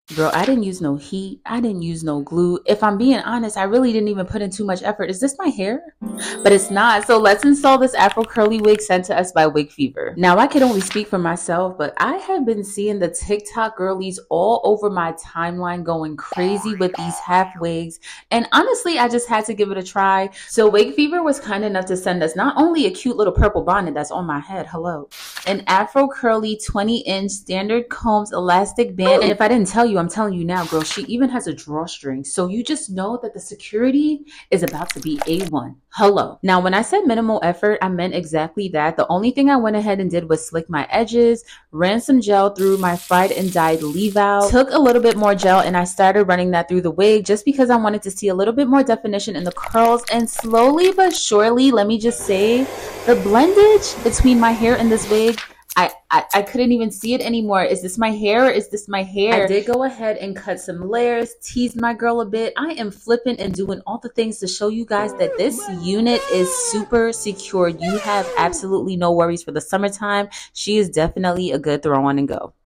Girl, I didn't use no heat. I didn't use no glue. If I'm being honest, I really didn't even put in too much effort. Is this my hair? But it's not. So let's install this Afro curly wig sent to us by Wig Fever. Now, I can only speak for myself, but I have been seeing the TikTok girlies all over my timeline going crazy with these half wigs. And honestly, I just had to give it a try. So Wig Fever was kind enough to send us not only a cute little purple bonnet that's on my head, hello, an Afro curly 20-inch standard combs elastic band. And if I didn't tell you, I'm telling you now, girl, she even has a drawstring. So you just know that the security is about to be A1. Hello. Now, when I said minimal effort, I meant exactly that. The only thing I went ahead and did was slick my edges, ran some gel through my fried and dyed leave-out, took a little bit more gel, and I started running that through the wig just because I wanted to see a little bit more definition in the curls. And slowly but surely, let me just say, the blendage between my hair and this wig, I couldn't even see it anymore. Is this my hair or is this my hair? I did go ahead and cut some layers, teased my girl a bit. I am flipping and doing all the things to show you guys that this unit is super secure. You have absolutely no worries for the summertime. She is definitely a good throw on and go.